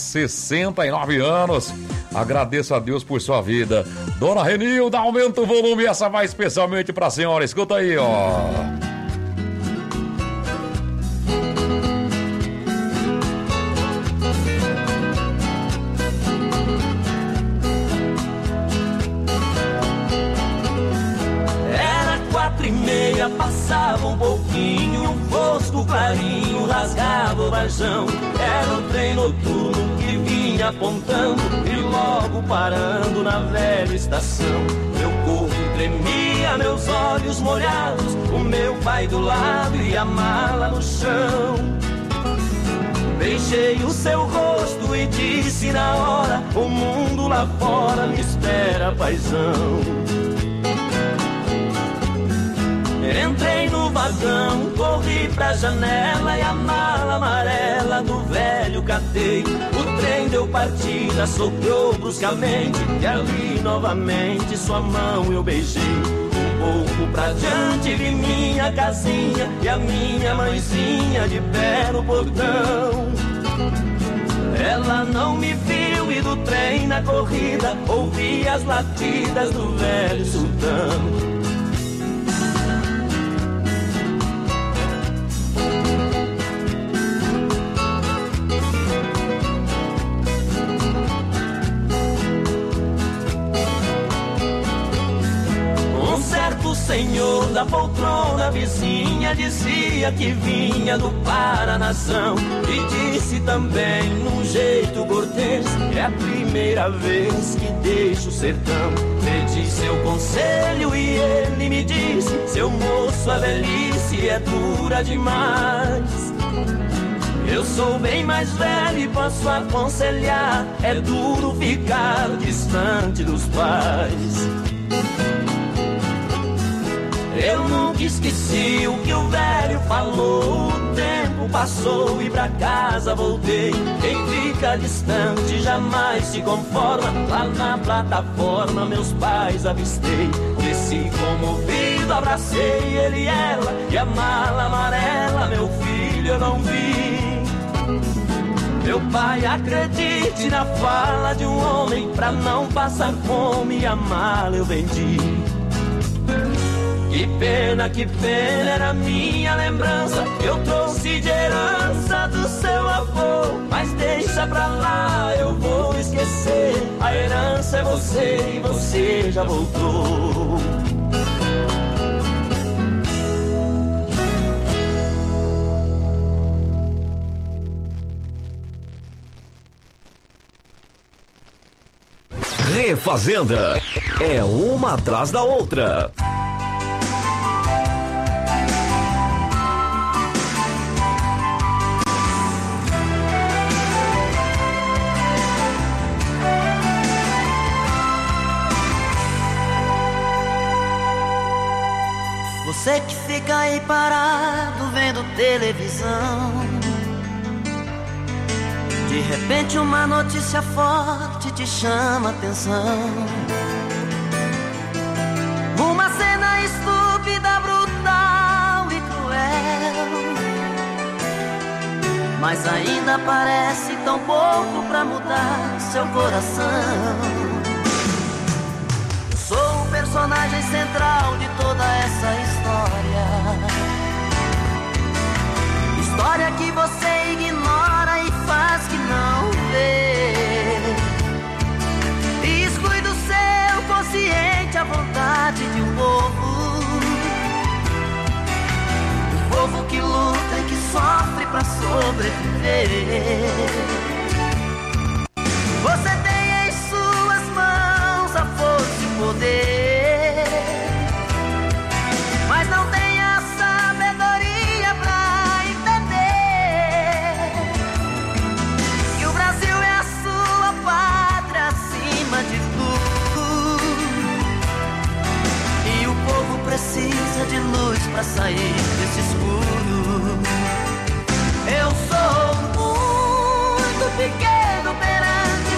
[SPEAKER 2] 69 anos. Agradeço a Deus por sua vida. Dona Renilda, aumenta o volume, essa vai especialmente pra senhora. Escuta aí, ó.
[SPEAKER 10] Era 4:30, passava um pouquinho, um fosco clarinho rasgava o varjão. Era o trem noturno que vinha apontando e logo parando na velha estação. Meu corpo tremia, meus olhos molhados, o meu pai do lado e a mala no chão. Beijei o seu rosto e disse na hora: o mundo lá fora me espera, paizão. Entrei no vagão, corri pra janela e a mala amarela do velho catei. O trem deu partida, soprou bruscamente e ali novamente sua mão eu beijei. Um pouco pra diante vi minha casinha e a minha mãezinha de pé no portão. Ela não me viu e do trem na corrida ouvi as latidas do velho sultão. O senhor da poltrona vizinha dizia que vinha do Paranação e disse também num jeito cortês: é a primeira vez que deixo o sertão. Pedi seu conselho e ele me disse: seu moço, a velhice é dura demais. Eu sou bem mais velho e posso aconselhar: é duro ficar distante dos pais. Eu nunca esqueci o que o velho falou. O tempo passou e pra casa voltei. Quem fica distante jamais se conforma. Lá na plataforma meus pais avistei. Desci comovido, abracei ele e ela. E a mala amarela, meu filho, eu não vi. Meu pai, acredite na fala de um homem. Pra não passar fome, a mala eu vendi. Que pena, era minha lembrança, eu trouxe de herança do seu avô. Mas deixa pra lá, eu vou esquecer. A herança é você e você já voltou.
[SPEAKER 9] Refazenda é uma atrás da outra.
[SPEAKER 7] Você que fica aí parado vendo televisão, de repente uma notícia forte te chama a atenção. Uma cena estúpida, brutal e cruel, mas ainda parece tão pouco pra mudar seu coração. Sou o personagem central de toda essa história. História que você ignora e faz que não vê. E exclui do seu consciente a vontade de um povo. Um povo que luta e que sofre pra sobreviver. Você tem em suas mãos a força e o poder, mas não tem a sabedoria pra entender que o Brasil é a sua pátria acima de tudo. E o povo precisa de luz pra sair desse escuro. Eu sou muito pequeno perante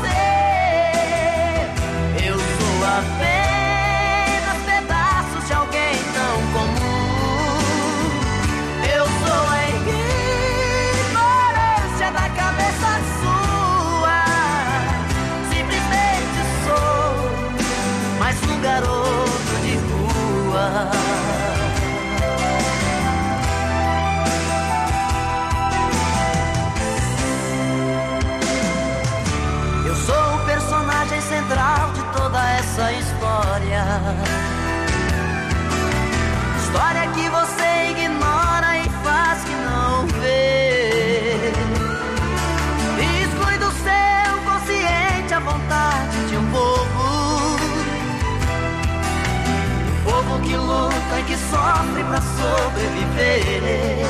[SPEAKER 7] você. Eu sou apenas pedaços de alguém tão comum. Eu sou a ignorância da cabeça sua. Simplesmente sou mais um garoto de rua. Eu sou o personagem central de toda essa história. História que você ignora e faz que não vê. E exclui do seu consciente a vontade de um povo. Um povo que luta e que sofre pra sobreviver.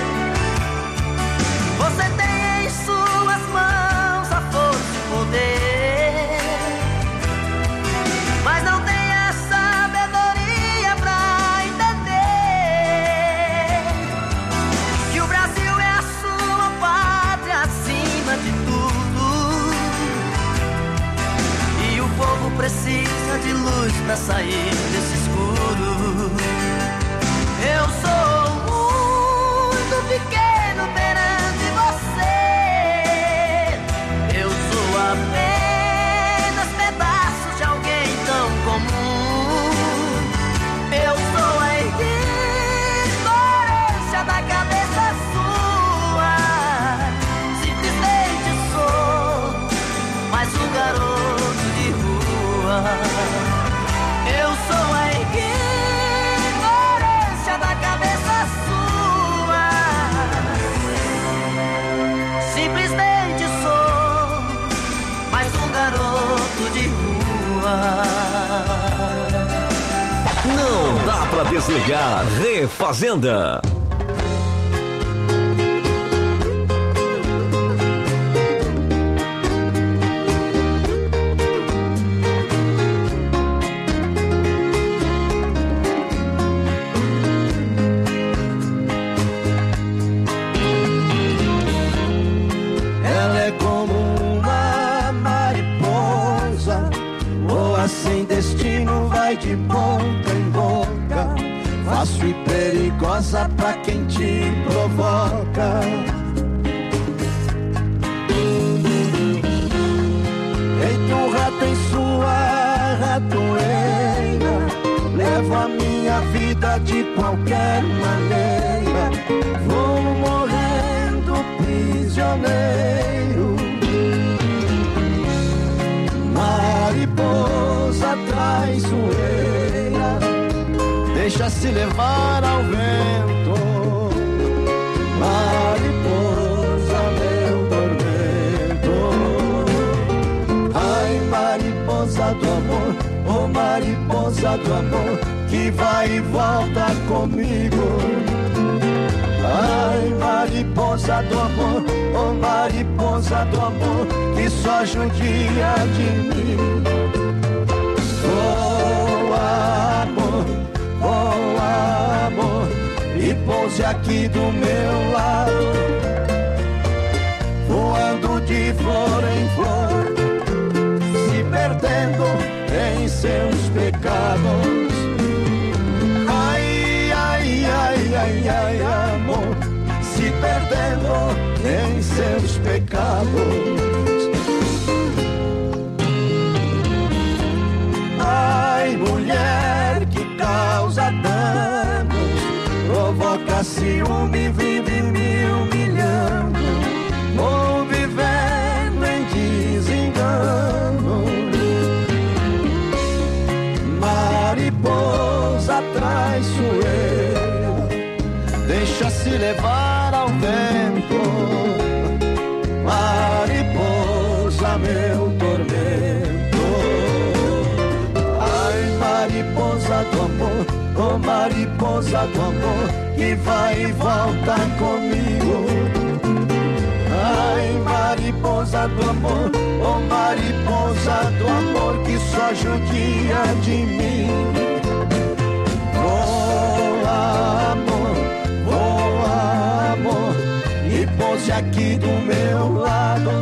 [SPEAKER 7] Você tem em suas mãos a força e o poder, mas não tem a sabedoria pra entender que o Brasil é a sua pátria acima de tudo. E o povo precisa de luz pra sair desse escuro. Eu sou muito pequeno perante você. Eu sou apenas pedaços de alguém tão comum. Eu sou a ignorância da cabeça sua. Simplesmente sou mais um garoto de rua. Eu sou a ignorância da cabeça sua. Simplesmente sou mais um garoto de rua.
[SPEAKER 9] Não dá pra desligar. Refazenda.
[SPEAKER 10] Ela é como uma mariposa, voa sem destino, vai de boca em boca, fácil e perigosa pra quem te provoca. Feito um rato em sua ratoeira, levo a minha a vida de qualquer maneira. Vou morrendo prisioneiro. Mariposa traiçoeira, deixa-se levar ao vento. Mariposa, meu tormento. Ai, mariposa do amor, oh mariposa do amor, que vai e volta comigo. Ai, mariposa do amor, oh mariposa do amor, que só judia de mim. Voa, amor, voa, amor, e pouse aqui do meu lado, voando de flor em flor, se perdendo em seus pecados. Ai, ai, ai, ai, ai, amor, se perdendo em seus pecados. Ai, mulher que causa danos, provoca ciúme, vive me humilhando, vou vivendo em desengano. Mariposa traiçoeira, deixa-se levar ao vento. Mariposa, meu tormento. Ai, mariposa do amor, oh mariposa do amor, que vai e volta comigo. Ai, mariposa do amor, oh mariposa do amor, que só judia de mim. Voa, amor, voa, amor, e pouse aqui do meu lado,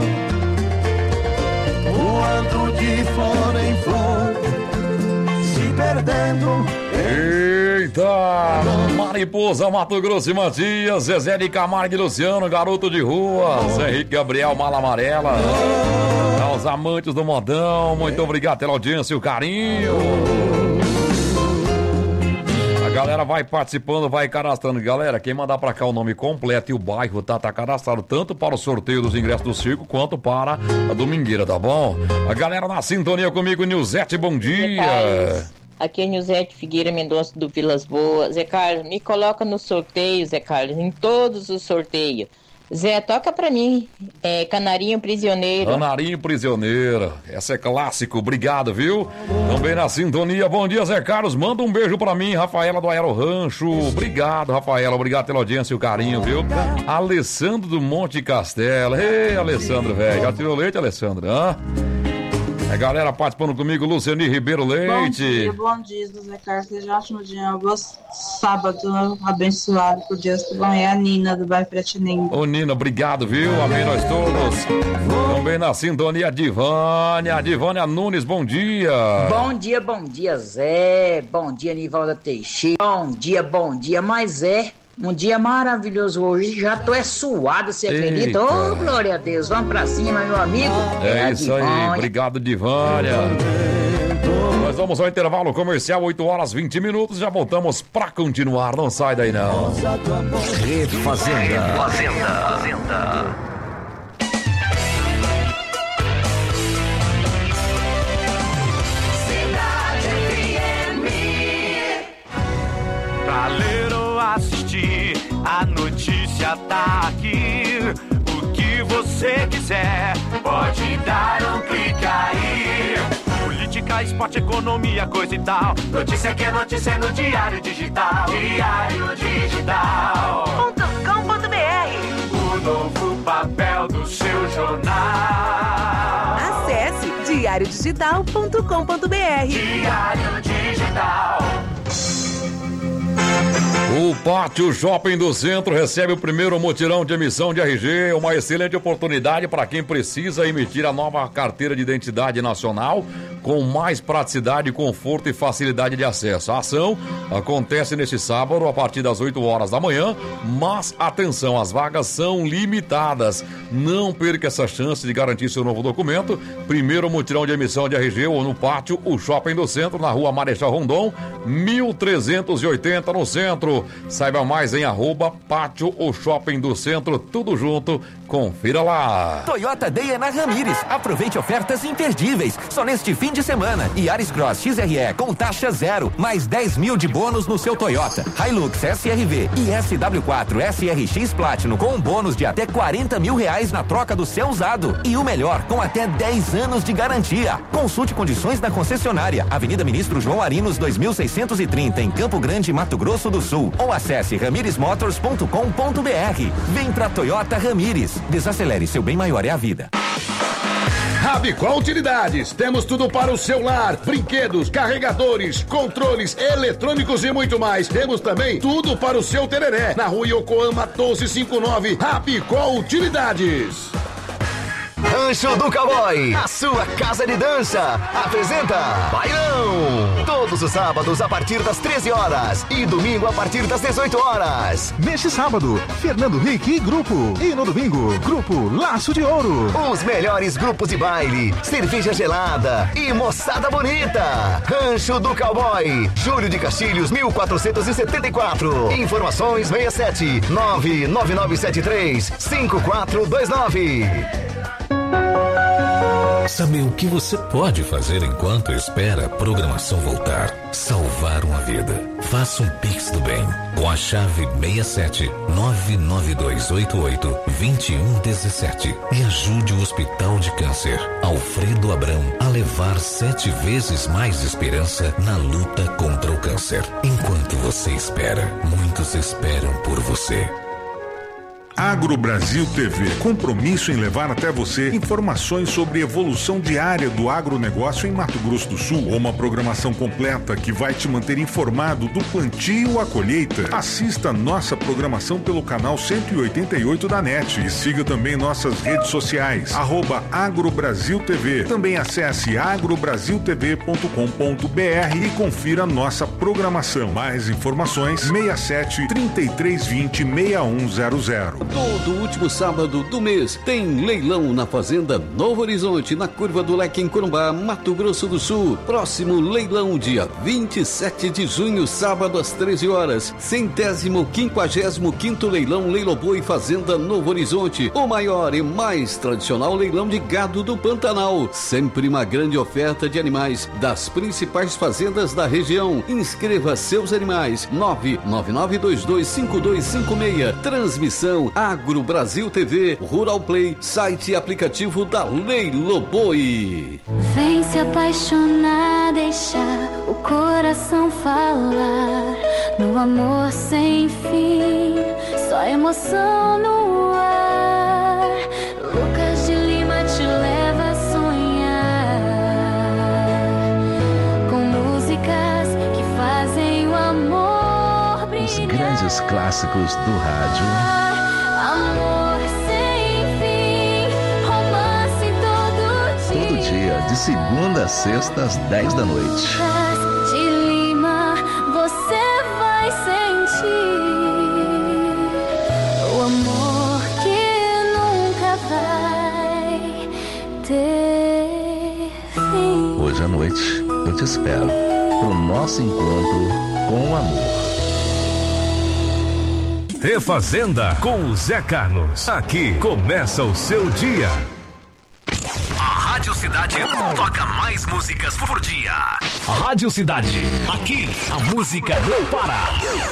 [SPEAKER 10] voando de flor em flor, se perdendo.
[SPEAKER 2] Eita! Mariposa, Mato Grosso e Matias, Zezé de Camargo e Luciano, garoto de rua, Zé Henrique Gabriel, Mala Amarela. Aos amantes do modão, muito obrigado pela audiência e o carinho. A galera vai participando, vai cadastrando. Galera, quem mandar pra cá o nome completo e o bairro tá cadastrado tanto para o sorteio dos ingressos do circo quanto para a domingueira, tá bom? A galera na sintonia comigo, Nilzete, bom dia.
[SPEAKER 1] Aqui é Nilzete Figueira Mendonça do Vilas Boas. Zé Carlos, me coloca no sorteio, Zé Carlos, em todos os sorteios. Zé, toca pra mim, Canarinho Prisioneiro.
[SPEAKER 2] Canarinho Prisioneira, essa é clássico, obrigado, viu? Também na sintonia, bom dia, Zé Carlos, manda um beijo pra mim, Rafaela do Aero Rancho. Obrigado, Rafaela, obrigado pela audiência e o carinho, viu? Alessandro do Monte Castelo. Ei, Alessandro, velho, já tirou leite, Alessandro, hã? A galera participando comigo, Luciane Ribeiro Leite.
[SPEAKER 13] Bom dia, Zé Carlos. Seja um ótimo dia, um bom sábado abençoado por Deus. Bom, é a Nina do bairro Piratininga.
[SPEAKER 2] Ô Nina, obrigado, viu? Amém nós todos. Também na sintonia, Divânia Nunes, bom dia.
[SPEAKER 17] Bom dia, Zé. Bom dia, Nivalda Teixeira. Bom dia, mas um dia maravilhoso hoje, já tô suado, você acredita? Ô, glória a Deus, vamos pra cima, meu amigo.
[SPEAKER 2] É isso aí, obrigado, Divânia. Nós vamos ao intervalo comercial, 8 horas 20 minutos, já voltamos pra continuar, não sai daí não.
[SPEAKER 9] Refazenda.
[SPEAKER 23] Assistir, a notícia tá aqui. O que você quiser, pode dar um clique aí. Política, esporte, economia, coisa e tal. Notícia que é notícia no Diário Digital. Diário Digital.com.br, o novo papel do seu jornal.
[SPEAKER 18] Acesse diariodigital.com.br.
[SPEAKER 23] Diário Digital.
[SPEAKER 2] O Pátio Shopping do Centro recebe o primeiro mutirão de emissão de RG, uma excelente oportunidade para quem precisa emitir a nova carteira de identidade nacional com mais praticidade, conforto e facilidade de acesso. A ação acontece neste sábado a partir das 8 horas da manhã, mas atenção, as vagas são limitadas. Não perca essa chance de garantir seu novo documento. Primeiro mutirão de emissão de RG ou no pátio, o Shopping do Centro, na rua Marechal Rondon, 1380 no centro. Saiba mais em @pátio ou Shopping do Centro, tudo junto. Confira lá.
[SPEAKER 3] Toyota Day é na Ramires. Aproveite ofertas imperdíveis. Só neste fim de semana. Yaris Cross XRE com taxa zero. Mais 10 mil de bônus no seu Toyota. Hilux SRV e SW4 SRX Platinum com um bônus de até 40 mil reais na troca do seu usado. E o melhor, com até 10 anos de garantia. Consulte condições na concessionária. Avenida Ministro João Arinos 2630 em Campo Grande, Mato Grosso do Sul. Ou acesse ramiresmotors.com.br. Vem pra Toyota Ramires. Desacelere, seu bem maior é a vida.
[SPEAKER 5] Rabicó Utilidades, temos tudo para o seu lar, brinquedos, carregadores, controles, eletrônicos e muito mais. Temos também tudo para o seu tereré, na rua Yokohama 1259, Rabicó Utilidades.
[SPEAKER 6] Rancho do Cowboy, a sua casa de dança, apresenta Bailão. Todos os sábados a partir das 13 horas e domingo a partir das 18 horas.
[SPEAKER 21] Neste sábado, Fernando Henrique e grupo. E no domingo, grupo Laço de Ouro.
[SPEAKER 6] Os melhores grupos de baile, cerveja gelada e moçada bonita. Rancho do Cowboy, Júlio de Castilhos, 1474. Informações 67 99973 5429.
[SPEAKER 22] Sabe o que você pode fazer enquanto espera a programação voltar? Salvar uma vida. Faça um Pix do Bem com a chave 67 99288-2117 e ajude o Hospital de Câncer Alfredo Abrão a levar 7 vezes mais esperança na luta contra o câncer. Enquanto você espera, muitos esperam por você.
[SPEAKER 8] Agro Brasil TV, compromisso em levar até você informações sobre evolução diária do agronegócio em Mato Grosso do Sul. Uma programação completa que vai te manter informado do plantio à colheita. Assista nossa programação pelo canal 188 da NET e siga também nossas redes sociais, @AgroBrasilTV. Também acesse agrobrasiltv.com.br e confira nossa programação. Mais informações 67 3320 6100.
[SPEAKER 20] Todo último sábado do mês tem leilão na Fazenda Novo Horizonte, na Curva do Leque, em Corumbá, Mato Grosso do Sul. Próximo leilão, dia 27 de junho, sábado às 13 horas. 155º leilão Leiloboi Fazenda Novo Horizonte. O maior e mais tradicional leilão de gado do Pantanal. Sempre uma grande oferta de animais das principais fazendas da região. Inscreva seus animais. 999225256. Transmissão Agro Brasil TV, Rural Play, site e aplicativo da Leiloboi.
[SPEAKER 19] Vem se apaixonar, deixar o coração falar. No amor sem fim, só emoção no ar. Lucas de Lima te leva a sonhar com músicas que fazem o amor brilhar.
[SPEAKER 4] Os grandes clássicos do rádio.
[SPEAKER 19] Amor sem fim, romance todo dia.
[SPEAKER 4] Todo dia, de segunda a sexta, às 10 da noite.
[SPEAKER 19] De Lima, você vai sentir o amor que nunca vai ter fim.
[SPEAKER 4] Hoje à noite, eu te espero pro nosso encontro com o amor.
[SPEAKER 9] Refazenda com o Zé Carlos. Aqui começa o seu dia.
[SPEAKER 22] A Rádio Cidade toca mais músicas por dia.
[SPEAKER 9] Rádio Cidade. Aqui a música não para.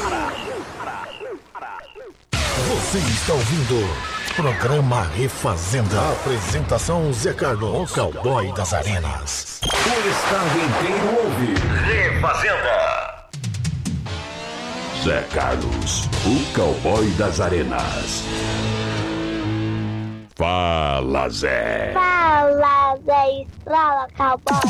[SPEAKER 22] Você está ouvindo programa Refazenda. Apresentação Zé Carlos, o cowboy das arenas. O estado inteiro ouve Refazenda.
[SPEAKER 23] Zé Carlos, o cowboy das arenas. Fala, Zé.
[SPEAKER 11] Fala, Zé Estrala, cowboy.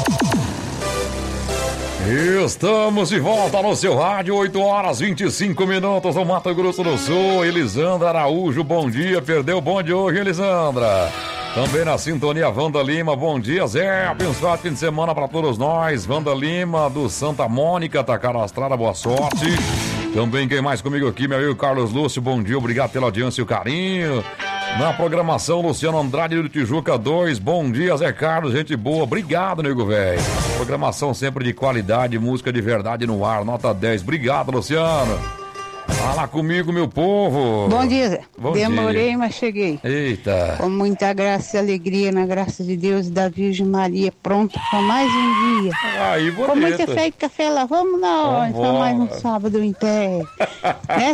[SPEAKER 2] Estamos de volta no seu rádio, 8 horas 25 minutos no Mato Grosso do Sul. Elisandra Araújo, bom dia. Perdeu o bonde hoje, Elisandra? Também na sintonia, Wanda Lima. Bom dia, Zé. Abençoado fim de semana para todos nós. Wanda Lima, do Santa Mônica, tá cadastrada, boa sorte. Também quem mais comigo aqui, meu amigo Carlos Lúcio. Bom dia, obrigado pela audiência e o carinho. Na programação, Luciano Andrade do Tijuca 2. Bom dia, Zé Carlos, gente boa. Obrigado, nego velho. Programação sempre de qualidade, música de verdade no ar, nota 10. Obrigado, Luciano. Fala comigo, meu povo.
[SPEAKER 12] Bom dia, Zé.
[SPEAKER 2] Bom
[SPEAKER 12] Demorei,
[SPEAKER 2] dia.
[SPEAKER 12] mas cheguei.
[SPEAKER 2] Eita.
[SPEAKER 12] Com muita graça e alegria, na graça de Deus e da Virgem Maria, pronto para mais um dia.
[SPEAKER 2] Aí, bonito.
[SPEAKER 12] Com muita fé e café lá, vamos na hora, para mais um sábado em pé. Né,